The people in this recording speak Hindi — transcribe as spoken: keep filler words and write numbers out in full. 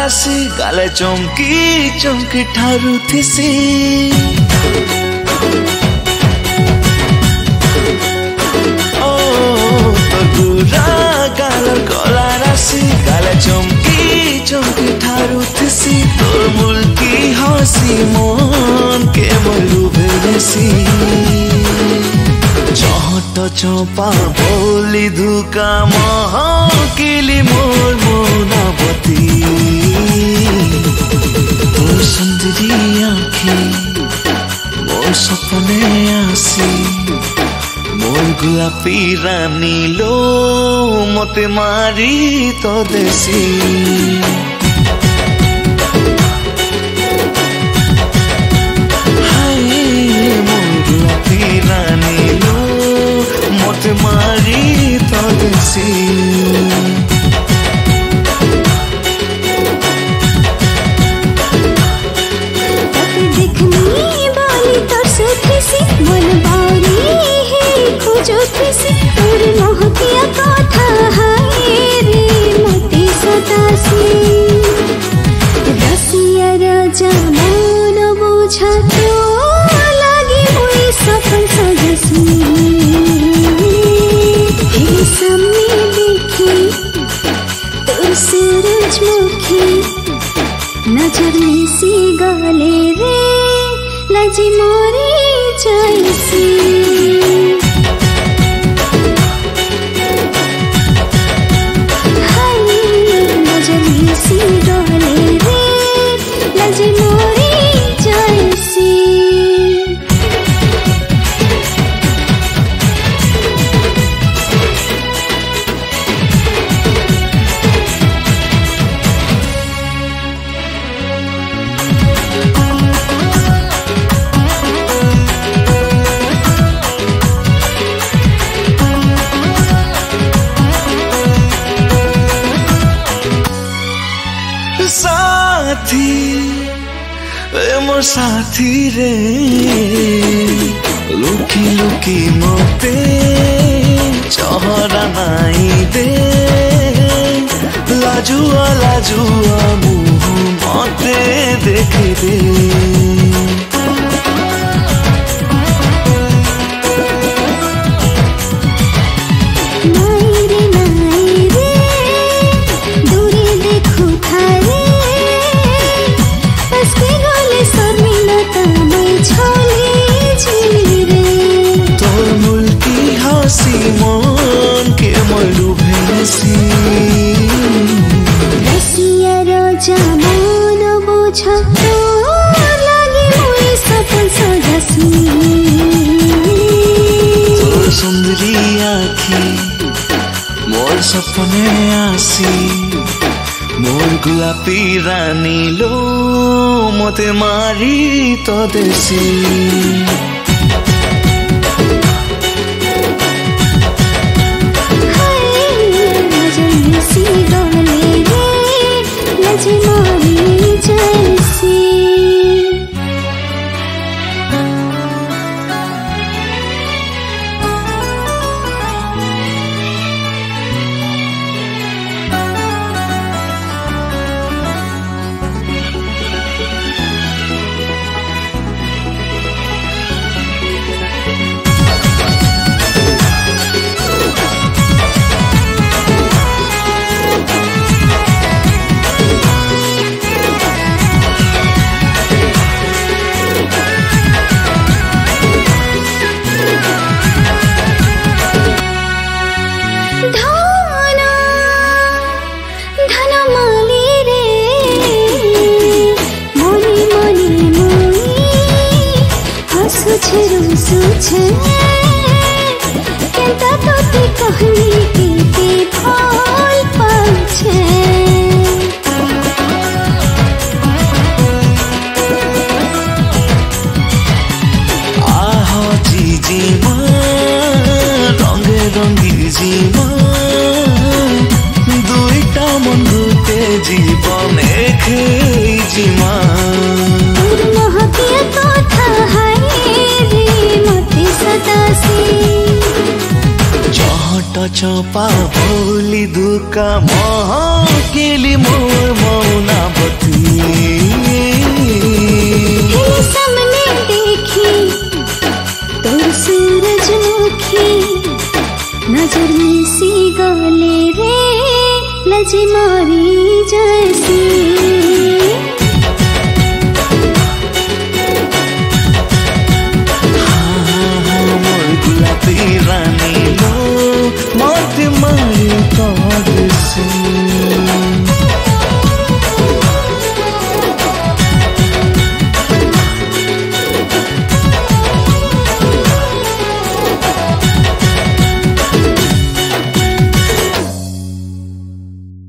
राशि गाले चमकी चमकी ठारू थिसी ओ तो गुरा गालर कला राशि गाले चमकी चमकी ठारू थिसी तोर मुल्की हसी मन के मलु भेसी चहट चंपा बोली धुका महकिली मोर मोनावती तोर सुंदरी आँखी मोर सपने आसी मोर गुलापी रानी लो मते मारी तो देसी मारी तो देसी देखनी बाली तोर से थीसी मन बारी है खोजो थीसी तोर महकिया कथा हाय रे मोती सतासी रसिया राजा मन बुझा तो लागी हुई सफल सजसी सामने देखी तोर सूरजमुखी नजर में सी गाले रे लजी मोरी जाइसी हाय नजर में सी गाले रे लजी मोरी जाइसी साथी ए मोर साथी रे लुकी लुकी मते चहरा नाई दे लाजुआ लाजुआ मुँह मते देख दे मन के मलु भेसी रसिया राजा मन बुझा तो लागी हुई सफल सजसी तोर सुंदरी आँखी मोर सपने आसी मोर गुलापी रानी लो मते मारी तो देसी मोरी जैसी सुछे केता तोते कहली के फल पाछे आह जी जी माँ रंगे रंगी जी माँ दुईटा मन गुटे जीवन एखे जी माँ सतासी जहाँ हट चपा भोली दुका महकेली मोर मौनावती सामने देखी तोर सूरजमुखी नजर में सी गले रे लजी मारी जैसी रानी लो मत मारी कर से